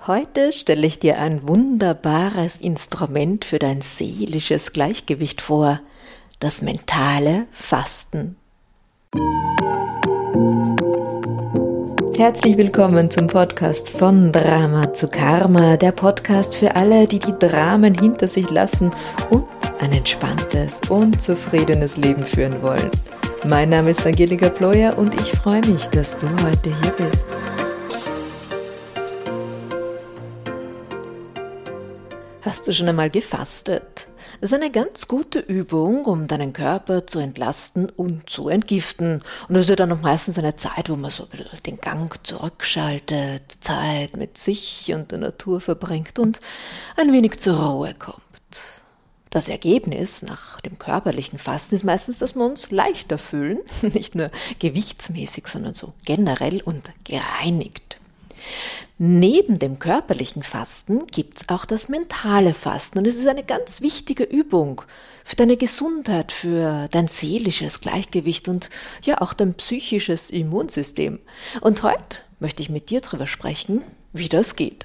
Heute stelle ich dir ein wunderbares Instrument für dein seelisches Gleichgewicht vor, das mentale Fasten. Herzlich willkommen zum Podcast von Drama zu Karma, der Podcast für alle, die die Dramen hinter sich lassen und ein entspanntes und zufriedenes Leben führen wollen. Mein Name ist Angelika Ployer und ich freue mich, dass du heute hier bist. Hast du schon einmal gefastet? Das ist eine ganz gute Übung, um deinen Körper zu entlasten und zu entgiften. Und das ist ja dann auch meistens eine Zeit, wo man so ein bisschen den Gang zurückschaltet, Zeit mit sich und der Natur verbringt und ein wenig zur Ruhe kommt. Das Ergebnis nach dem körperlichen Fasten ist meistens, dass wir uns leichter fühlen, nicht nur gewichtsmäßig, sondern so generell und gereinigt. Neben dem körperlichen Fasten gibt es auch das mentale Fasten und es ist eine ganz wichtige Übung für deine Gesundheit, für dein seelisches Gleichgewicht und ja auch dein psychisches Immunsystem. Und heute möchte ich mit dir darüber sprechen, wie das geht.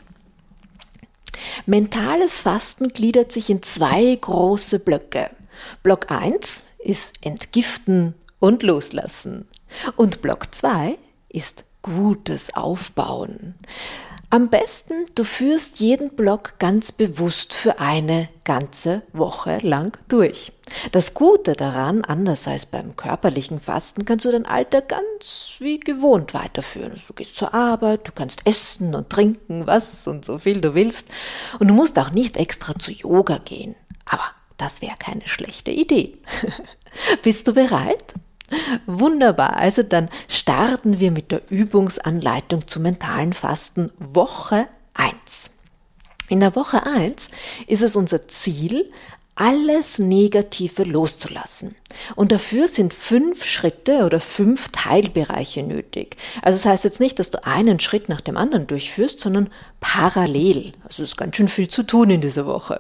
Mentales Fasten gliedert sich in 2 große Blöcke. Block 1 ist Entgiften und Loslassen und Block 2 ist Gutes Aufbauen. Am besten, du führst jeden Block ganz bewusst für eine ganze Woche lang durch. Das Gute daran, anders als beim körperlichen Fasten, kannst du deinen Alltag ganz wie gewohnt weiterführen. Also du gehst zur Arbeit, du kannst essen und trinken, was und so viel du willst. Und du musst auch nicht extra zu Yoga gehen. Aber das wäre keine schlechte Idee. Bist du bereit? Wunderbar, also dann starten wir mit der Übungsanleitung zum mentalen Fasten Woche 1. In der Woche 1 ist es unser Ziel, alles Negative loszulassen. Und dafür sind 5 Schritte oder 5 Teilbereiche nötig. Also das heißt jetzt nicht, dass du einen Schritt nach dem anderen durchführst, sondern parallel. Also es ist ganz schön viel zu tun in dieser Woche.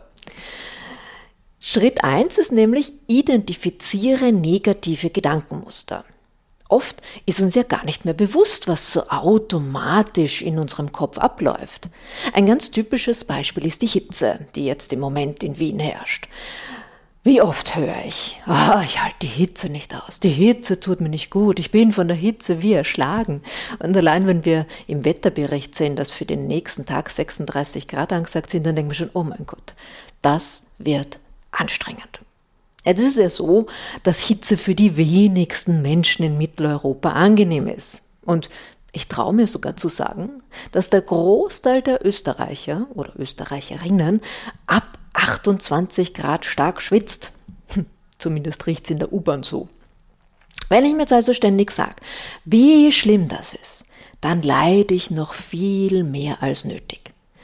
Schritt 1 ist nämlich, identifiziere negative Gedankenmuster. Oft ist uns ja gar nicht mehr bewusst, was so automatisch in unserem Kopf abläuft. Ein ganz typisches Beispiel ist die Hitze, die jetzt im Moment in Wien herrscht. Wie oft höre ich, ich halte die Hitze nicht aus, die Hitze tut mir nicht gut, ich bin von der Hitze wie erschlagen. Und allein wenn wir im Wetterbericht sehen, dass für den nächsten Tag 36 Grad angesagt sind, dann denken wir schon, oh mein Gott, das wird anstrengend. Jetzt ist es ja so, dass Hitze für die wenigsten Menschen in Mitteleuropa angenehm ist. Und ich traue mir sogar zu sagen, dass der Großteil der Österreicher oder Österreicherinnen ab 28 Grad stark schwitzt. Zumindest riecht es in der U-Bahn so. Wenn ich mir jetzt also ständig sage, wie schlimm das ist, dann leide ich noch viel mehr als nötig.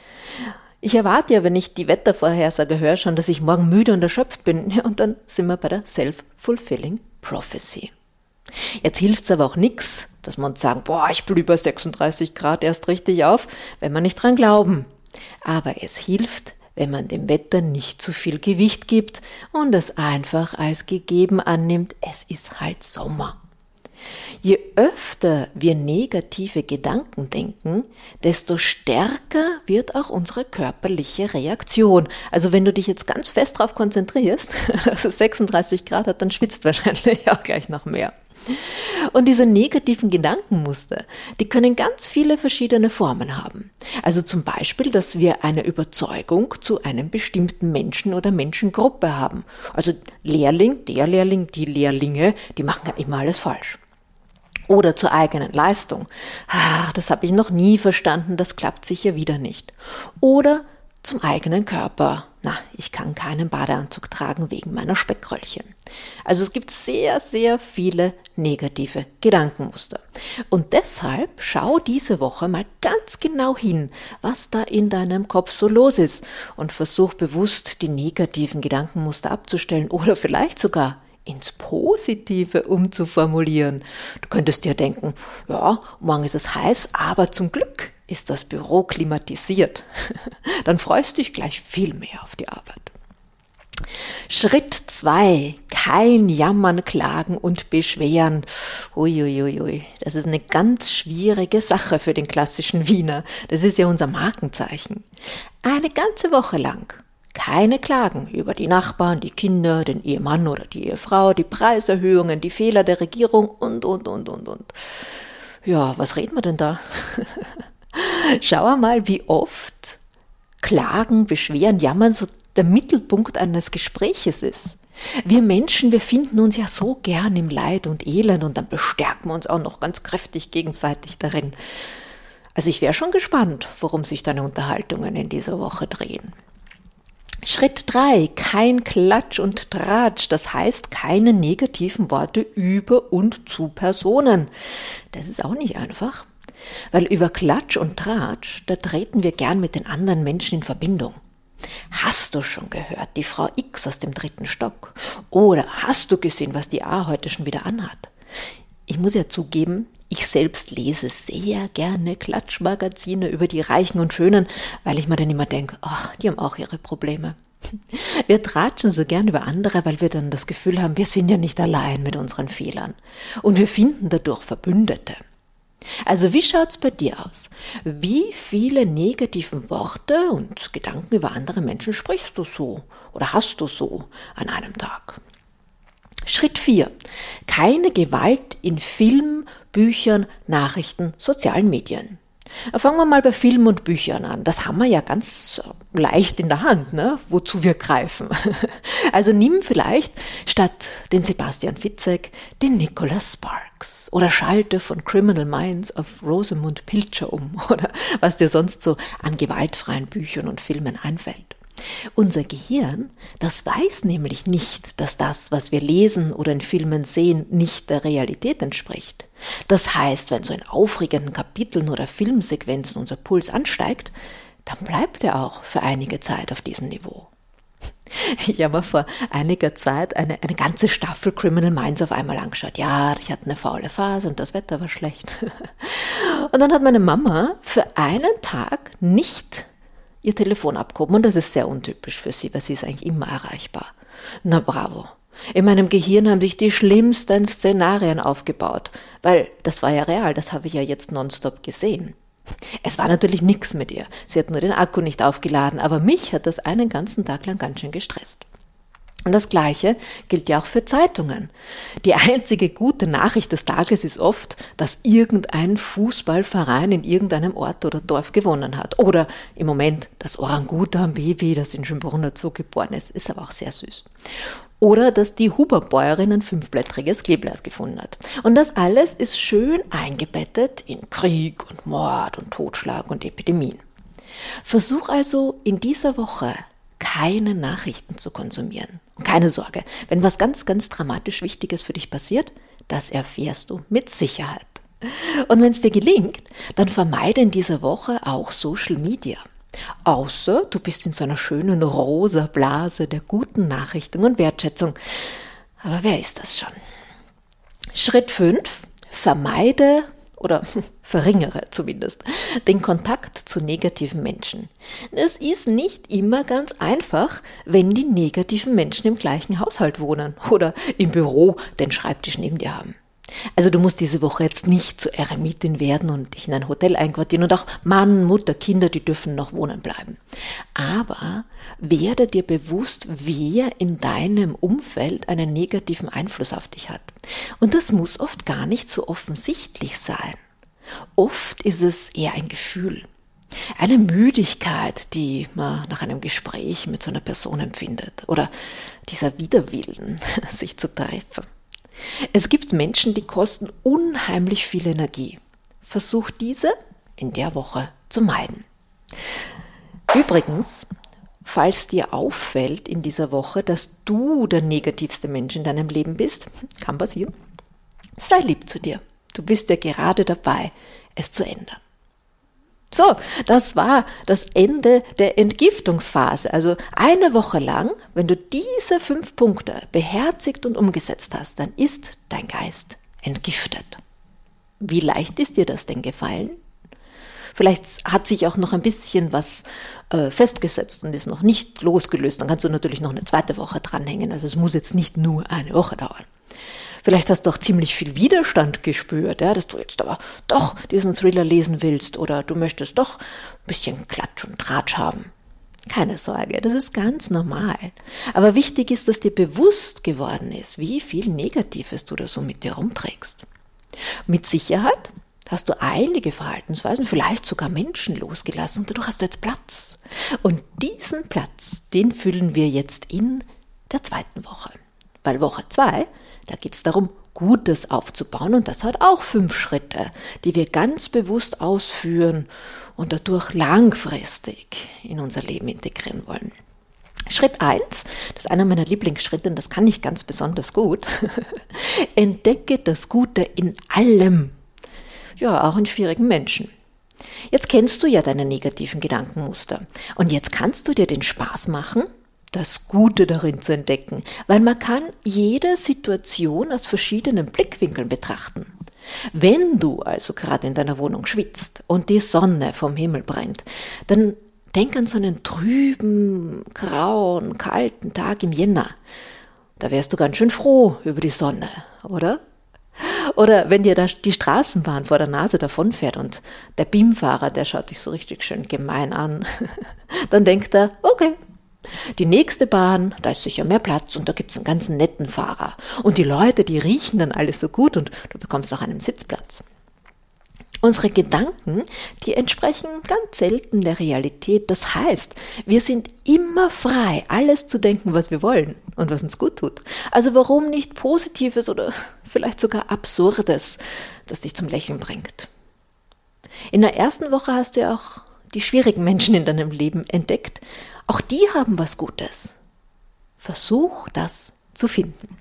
Ich erwarte ja, wenn ich die Wettervorhersage höre, schon, dass ich morgen müde und erschöpft bin. Ja, und dann sind wir bei der Self-Fulfilling Prophecy. Jetzt hilft es aber auch nichts, dass wir uns sagen, ich blühe bei 36 Grad erst richtig auf, wenn wir nicht dran glauben. Aber es hilft, wenn man dem Wetter nicht zu viel Gewicht gibt und es einfach als gegeben annimmt, es ist halt Sommer. Je öfter wir negative Gedanken denken, desto stärker wird auch unsere körperliche Reaktion. Also wenn du dich jetzt ganz fest darauf konzentrierst, dass es 36 Grad hat, dann schwitzt wahrscheinlich auch gleich noch mehr. Und diese negativen Gedankenmuster, die können ganz viele verschiedene Formen haben. Also zum Beispiel, dass wir eine Überzeugung zu einem bestimmten Menschen oder Menschengruppe haben. Also Lehrling, der Lehrling, die Lehrlinge, die machen ja immer alles falsch. Oder zur eigenen Leistung. Das habe ich noch nie verstanden, das klappt sicher wieder nicht. Oder zum eigenen Körper. Ich kann keinen Badeanzug tragen wegen meiner Speckröllchen. Also es gibt sehr, sehr viele negative Gedankenmuster. Und deshalb schau diese Woche mal ganz genau hin, was da in deinem Kopf so los ist und versuch bewusst die negativen Gedankenmuster abzustellen oder vielleicht sogar ins Positive umzuformulieren. Du könntest dir denken, morgen ist es heiß, aber zum Glück ist das Büro klimatisiert. Dann freust du dich gleich viel mehr auf die Arbeit. Schritt 2, kein Jammern, Klagen und Beschweren. Uiuiui, das ist eine ganz schwierige Sache für den klassischen Wiener. Das ist ja unser Markenzeichen. Eine ganze Woche lang keine Klagen über die Nachbarn, die Kinder, den Ehemann oder die Ehefrau, die Preiserhöhungen, die Fehler der Regierung und. Ja, was reden wir denn da? Schau mal, wie oft Klagen, Beschweren, Jammern so der Mittelpunkt eines Gespräches ist. Wir Menschen, wir finden uns ja so gern im Leid und Elend und dann bestärken wir uns auch noch ganz kräftig gegenseitig darin. Also ich wäre schon gespannt, worum sich deine Unterhaltungen in dieser Woche drehen. Schritt 3, kein Klatsch und Tratsch, das heißt keine negativen Worte über und zu Personen. Das ist auch nicht einfach, weil über Klatsch und Tratsch, da treten wir gern mit den anderen Menschen in Verbindung. Hast du schon gehört, die Frau X aus dem 3. Stock? Oder hast du gesehen, was die A heute schon wieder anhat? Ich muss ja zugeben, ich selbst lese sehr gerne Klatschmagazine über die Reichen und Schönen, weil ich mir dann immer denke, die haben auch ihre Probleme. Wir tratschen so gern über andere, weil wir dann das Gefühl haben, wir sind ja nicht allein mit unseren Fehlern. Und wir finden dadurch Verbündete. Also wie schaut's bei dir aus? Wie viele negativen Worte und Gedanken über andere Menschen sprichst du so oder hast du so an einem Tag? Schritt 4. Keine Gewalt in Film, Büchern, Nachrichten, sozialen Medien. Fangen wir mal bei Filmen und Büchern an. Das haben wir ja ganz leicht in der Hand, ne? Wozu wir greifen. Also nimm vielleicht statt den Sebastian Fitzek den Nicholas Sparks oder schalte von Criminal Minds auf Rosamund Pilcher um oder was dir sonst so an gewaltfreien Büchern und Filmen einfällt. Unser Gehirn, das weiß nämlich nicht, dass das, was wir lesen oder in Filmen sehen, nicht der Realität entspricht. Das heißt, wenn so in aufregenden Kapiteln oder Filmsequenzen unser Puls ansteigt, dann bleibt er auch für einige Zeit auf diesem Niveau. Ich habe mir vor einiger Zeit eine ganze Staffel Criminal Minds auf einmal angeschaut. Ja, ich hatte eine faule Phase und das Wetter war schlecht. Und dann hat meine Mama für einen Tag nicht ihr Telefon abgehoben und das ist sehr untypisch für sie, weil sie ist eigentlich immer erreichbar. Na bravo. In meinem Gehirn haben sich die schlimmsten Szenarien aufgebaut, weil das war ja real, das habe ich ja jetzt nonstop gesehen. Es war natürlich nichts mit ihr, sie hat nur den Akku nicht aufgeladen, aber mich hat das einen ganzen Tag lang ganz schön gestresst. Und das Gleiche gilt ja auch für Zeitungen. Die einzige gute Nachricht des Tages ist oft, dass irgendein Fußballverein in irgendeinem Ort oder Dorf gewonnen hat. Oder im Moment das Orangutan-Baby, das in Schönbrunner Zoo geboren ist aber auch sehr süß. Oder dass die Huberbäuerin ein 5-blättriges Kleeblatt gefunden hat. Und das alles ist schön eingebettet in Krieg und Mord und Totschlag und Epidemien. Versuch also in dieser Woche keine Nachrichten zu konsumieren. Und keine Sorge, wenn was ganz, ganz dramatisch Wichtiges für dich passiert, das erfährst du mit Sicherheit. Und wenn es dir gelingt, dann vermeide in dieser Woche auch Social Media. Außer du bist in so einer schönen rosa Blase der guten Nachrichten und Wertschätzung. Aber wer ist das schon? Schritt 5. Vermeide oder verringere zumindest den Kontakt zu negativen Menschen. Es ist nicht immer ganz einfach, wenn die negativen Menschen im gleichen Haushalt wohnen oder im Büro den Schreibtisch neben dir haben. Also du musst diese Woche jetzt nicht zur Eremitin werden und dich in ein Hotel einquartieren und auch Mann, Mutter, Kinder, die dürfen noch wohnen bleiben. Aber werde dir bewusst, wer in deinem Umfeld einen negativen Einfluss auf dich hat. Und das muss oft gar nicht so offensichtlich sein. Oft ist es eher ein Gefühl. Eine Müdigkeit, die man nach einem Gespräch mit so einer Person empfindet. Oder dieser Widerwillen, sich zu treffen. Es gibt Menschen, die kosten unheimlich viel Energie. Versuch diese in der Woche zu meiden. Übrigens, falls dir auffällt in dieser Woche, dass du der negativste Mensch in deinem Leben bist, kann passieren, sei lieb zu dir. Du bist ja gerade dabei, es zu ändern. So, das war das Ende der Entgiftungsphase. Also eine Woche lang, wenn du diese 5 Punkte beherzigt und umgesetzt hast, dann ist dein Geist entgiftet. Wie leicht ist dir das denn gefallen? Vielleicht hat sich auch noch ein bisschen was festgesetzt und ist noch nicht losgelöst. Dann kannst du natürlich noch eine zweite Woche dranhängen. Also es muss jetzt nicht nur eine Woche dauern. Vielleicht hast du auch ziemlich viel Widerstand gespürt, ja, dass du jetzt aber doch diesen Thriller lesen willst oder du möchtest doch ein bisschen Klatsch und Tratsch haben. Keine Sorge, das ist ganz normal. Aber wichtig ist, dass dir bewusst geworden ist, wie viel Negatives du da so mit dir rumträgst. Mit Sicherheit hast du einige Verhaltensweisen, vielleicht sogar Menschen losgelassen und dadurch hast du jetzt Platz. Und diesen Platz, den füllen wir jetzt in der zweiten Woche. Weil Woche 2, da geht es darum, Gutes aufzubauen und das hat auch 5 Schritte, die wir ganz bewusst ausführen und dadurch langfristig in unser Leben integrieren wollen. Schritt 1, das ist einer meiner Lieblingsschritte und das kann ich ganz besonders gut. Entdecke das Gute in allem, ja, auch in schwierigen Menschen. Jetzt kennst du ja deine negativen Gedankenmuster und jetzt kannst du dir den Spaß machen, das Gute darin zu entdecken, weil man kann jede Situation aus verschiedenen Blickwinkeln betrachten. Wenn du also gerade in deiner Wohnung schwitzt und die Sonne vom Himmel brennt, dann denk an so einen trüben, grauen, kalten Tag im Jänner. Da wärst du ganz schön froh über die Sonne, oder? Oder wenn dir da die Straßenbahn vor der Nase davonfährt und der BIM-Fahrer, der schaut dich so richtig schön gemein an, dann denkt er, okay, die nächste Bahn, da ist sicher mehr Platz und da gibt es einen ganz netten Fahrer. Und die Leute, die riechen dann alles so gut und du bekommst auch einen Sitzplatz. Unsere Gedanken, die entsprechen ganz selten der Realität. Das heißt, wir sind immer frei, alles zu denken, was wir wollen und was uns gut tut. Also warum nicht Positives oder vielleicht sogar Absurdes, das dich zum Lächeln bringt? In der ersten Woche hast du ja auch die schwierigen Menschen in deinem Leben entdeckt. Auch die haben was Gutes. Versuch, das zu finden.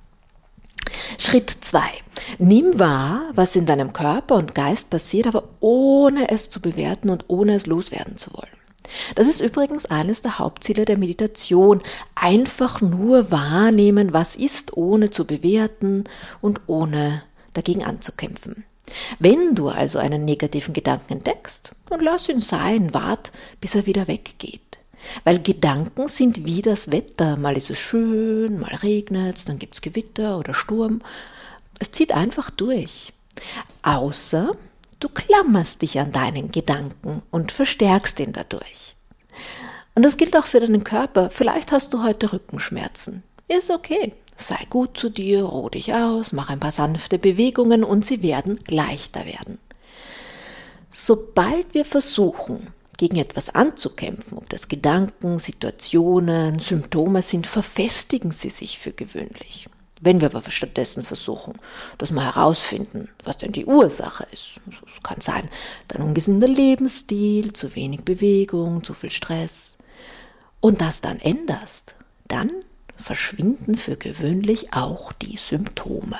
Schritt 2. Nimm wahr, was in deinem Körper und Geist passiert, aber ohne es zu bewerten und ohne es loswerden zu wollen. Das ist übrigens eines der Hauptziele der Meditation. Einfach nur wahrnehmen, was ist, ohne zu bewerten und ohne dagegen anzukämpfen. Wenn du also einen negativen Gedanken entdeckst, dann lass ihn sein, wart, bis er wieder weggeht. Weil Gedanken sind wie das Wetter. Mal ist es schön, mal regnet es, dann gibt es Gewitter oder Sturm. Es zieht einfach durch. Außer du klammerst dich an deinen Gedanken und verstärkst ihn dadurch. Und das gilt auch für deinen Körper. Vielleicht hast du heute Rückenschmerzen. Ist okay. Sei gut zu dir, ruh dich aus, mach ein paar sanfte Bewegungen und sie werden leichter werden. Sobald wir versuchen, gegen etwas anzukämpfen, ob das Gedanken, Situationen, Symptome sind, verfestigen sie sich für gewöhnlich. Wenn wir aber stattdessen versuchen, dass wir herausfinden, was denn die Ursache ist, es kann sein, dein ungesunder Lebensstil, zu wenig Bewegung, zu viel Stress, und das dann änderst, dann verschwinden für gewöhnlich auch die Symptome.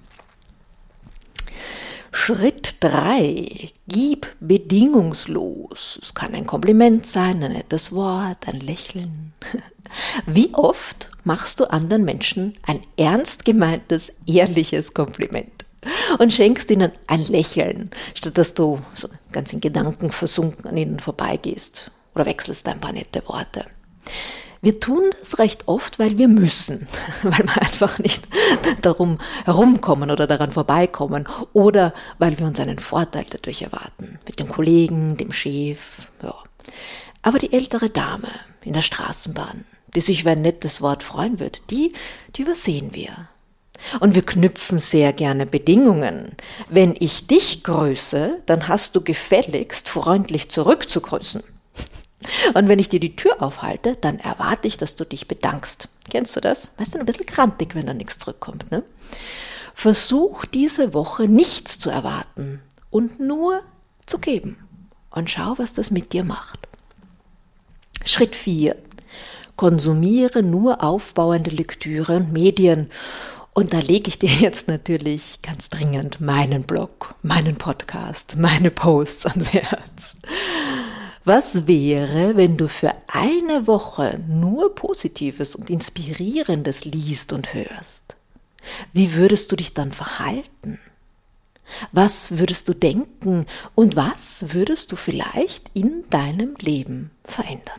Schritt 3. Gib bedingungslos. Es kann ein Kompliment sein, ein nettes Wort, ein Lächeln. Wie oft machst du anderen Menschen ein ernst gemeintes, ehrliches Kompliment und schenkst ihnen ein Lächeln, statt dass du so ganz in Gedanken versunken an ihnen vorbeigehst oder wechselst ein paar nette Worte. Wir tun das recht oft, weil wir müssen, weil wir einfach nicht darum herumkommen oder daran vorbeikommen oder weil wir uns einen Vorteil dadurch erwarten, mit dem Kollegen, dem Chef. Ja. Aber die ältere Dame in der Straßenbahn, die sich über ein nettes Wort freuen wird, die übersehen wir. Und wir knüpfen sehr gerne Bedingungen. Wenn ich dich grüße, dann hast du gefälligst freundlich zurückzugrüßen. Und wenn ich dir die Tür aufhalte, dann erwarte ich, dass du dich bedankst. Kennst du das? Weißt du, ein bisschen grantig, wenn da nichts zurückkommt, ne? Versuch diese Woche nichts zu erwarten und nur zu geben. Und schau, was das mit dir macht. Schritt 4. Konsumiere nur aufbauende Lektüre und Medien. Und da lege ich dir jetzt natürlich ganz dringend meinen Blog, meinen Podcast, meine Posts ans Herz. Was wäre, wenn du für eine Woche nur Positives und Inspirierendes liest und hörst? Wie würdest du dich dann verhalten? Was würdest du denken und was würdest du vielleicht in deinem Leben verändern?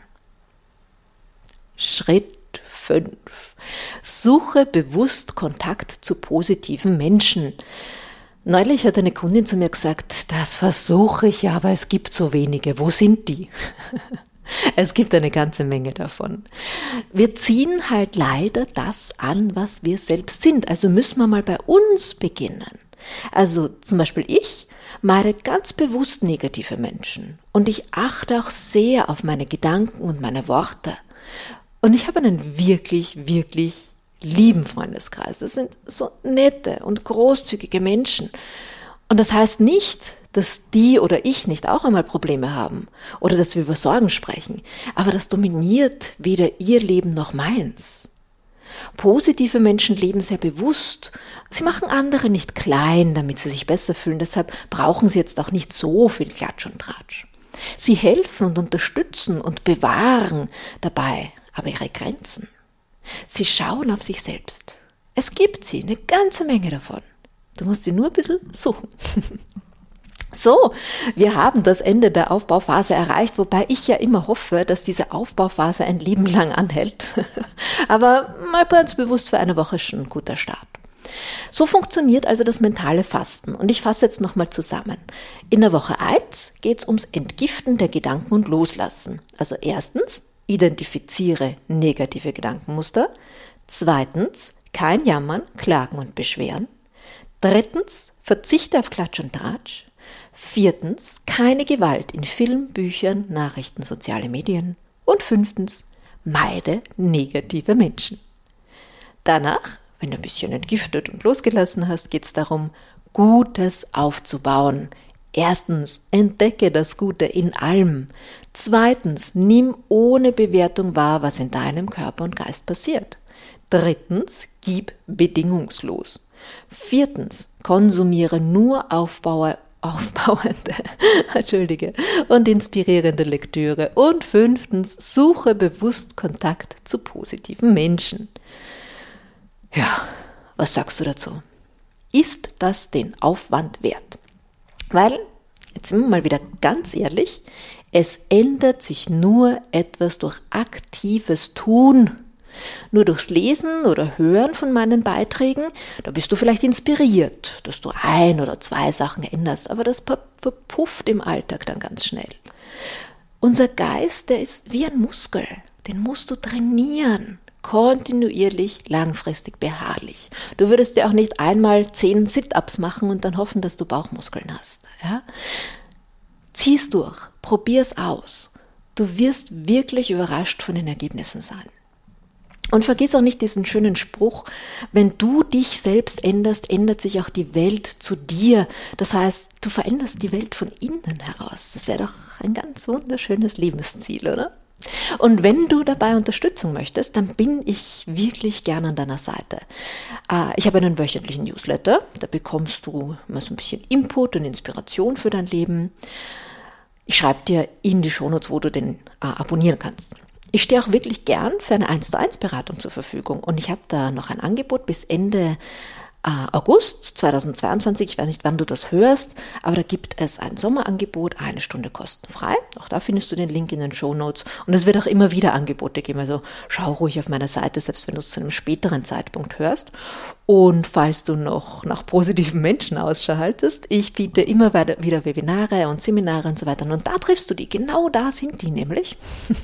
Schritt 5. Suche bewusst Kontakt zu positiven Menschen. Neulich hat eine Kundin zu mir gesagt, das versuche ich ja, aber es gibt so wenige. Wo sind die? Es gibt eine ganze Menge davon. Wir ziehen halt leider das an, was wir selbst sind. Also müssen wir mal bei uns beginnen. Also zum Beispiel ich meide ganz bewusst negative Menschen. Und ich achte auch sehr auf meine Gedanken und meine Worte. Und ich habe einen wirklich, wirklich lieben Freundeskreis. Das sind so nette und großzügige Menschen. Und das heißt nicht, dass die oder ich nicht auch einmal Probleme haben oder dass wir über Sorgen sprechen. Aber das dominiert weder ihr Leben noch meins. Positive Menschen leben sehr bewusst. Sie machen andere nicht klein, damit sie sich besser fühlen. Deshalb brauchen sie jetzt auch nicht so viel Klatsch und Tratsch. Sie helfen und unterstützen und bewahren dabei aber ihre Grenzen. Sie schauen auf sich selbst. Es gibt sie, eine ganze Menge davon. Du musst sie nur ein bisschen suchen. So, wir haben das Ende der Aufbauphase erreicht, wobei ich ja immer hoffe, dass diese Aufbauphase ein Leben lang anhält. Aber mal ganz bewusst für eine Woche schon ein guter Start. So funktioniert also das mentale Fasten. Und ich fasse jetzt nochmal zusammen. In der Woche 1 geht es ums Entgiften der Gedanken und Loslassen. Also erstens, identifiziere negative Gedankenmuster. Zweitens, kein Jammern, Klagen und Beschweren. Drittens, verzichte auf Klatsch und Tratsch. Viertens, keine Gewalt in Film, Büchern, Nachrichten, soziale Medien. Und fünftens, meide negative Menschen. Danach, wenn du ein bisschen entgiftet und losgelassen hast, geht es darum, Gutes aufzubauen. Erstens, entdecke das Gute in allem. Zweitens, nimm ohne Bewertung wahr, was in deinem Körper und Geist passiert. Drittens, gib bedingungslos. Viertens, konsumiere nur aufbauende und inspirierende Lektüre. Und fünftens, suche bewusst Kontakt zu positiven Menschen. Ja, was sagst du dazu? Ist das den Aufwand wert? Weil, jetzt sind wir mal wieder ganz ehrlich, es ändert sich nur etwas durch aktives Tun. Nur durchs Lesen oder Hören von meinen Beiträgen, da bist du vielleicht inspiriert, dass du 1 oder 2 Sachen änderst, aber das verpufft im Alltag dann ganz schnell. Unser Geist, der ist wie ein Muskel, den musst du trainieren. Kontinuierlich, langfristig, beharrlich. Du würdest ja auch nicht einmal 10 Sit-Ups machen und dann hoffen, dass du Bauchmuskeln hast. Ja? Zieh's durch, probier's aus. Du wirst wirklich überrascht von den Ergebnissen sein. Und vergiss auch nicht diesen schönen Spruch, wenn du dich selbst änderst, ändert sich auch die Welt zu dir. Das heißt, du veränderst die Welt von innen heraus. Das wäre doch ein ganz wunderschönes Lebensziel, oder? Und wenn du dabei Unterstützung möchtest, dann bin ich wirklich gerne an deiner Seite. Ich habe einen wöchentlichen Newsletter, da bekommst du immer so ein bisschen Input und Inspiration für dein Leben. Ich schreibe dir in die Shownotes, wo du den abonnieren kannst. Ich stehe auch wirklich gern für eine 1:1 Beratung zur Verfügung und ich habe da noch ein Angebot bis Ende August 2022, ich weiß nicht, wann du das hörst, aber da gibt es ein Sommerangebot, 1 Stunde kostenfrei. Auch da findest du den Link in den Shownotes und es wird auch immer wieder Angebote geben, also schau ruhig auf meiner Seite, selbst wenn du es zu einem späteren Zeitpunkt hörst. Und falls du noch nach positiven Menschen Ausschau haltest, ich biete immer wieder Webinare und Seminare und so weiter und da triffst du die, genau da sind die nämlich.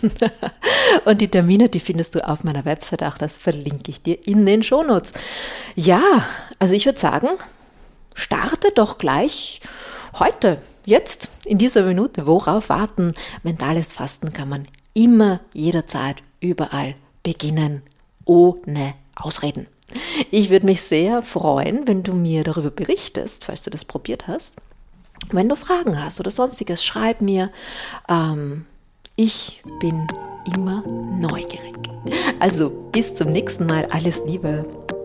Und die Termine, die findest du auf meiner Website, auch das verlinke ich dir in den Shownotes. Ja, also ich würde sagen, starte doch gleich heute, jetzt, in dieser Minute. Worauf warten? Mentales Fasten kann man immer, jederzeit, überall beginnen, ohne Ausreden. Ich würde mich sehr freuen, wenn du mir darüber berichtest, falls du das probiert hast. Wenn du Fragen hast oder sonstiges, schreib mir. Ich bin immer neugierig. Also bis zum nächsten Mal. Alles Liebe.